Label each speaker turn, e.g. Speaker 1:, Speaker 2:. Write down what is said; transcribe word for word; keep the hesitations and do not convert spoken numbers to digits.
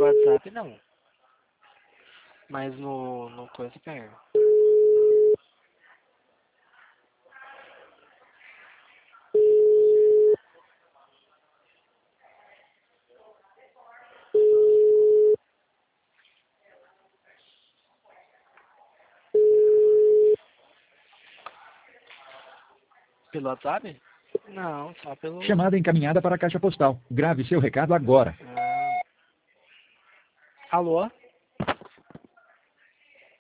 Speaker 1: pelo WhatsApp não. Mas no, no coisa pega. Pelo WhatsApp? Não, só pelo...
Speaker 2: Chamada encaminhada para a caixa postal. Grave seu recado agora.
Speaker 1: Ah. Alô?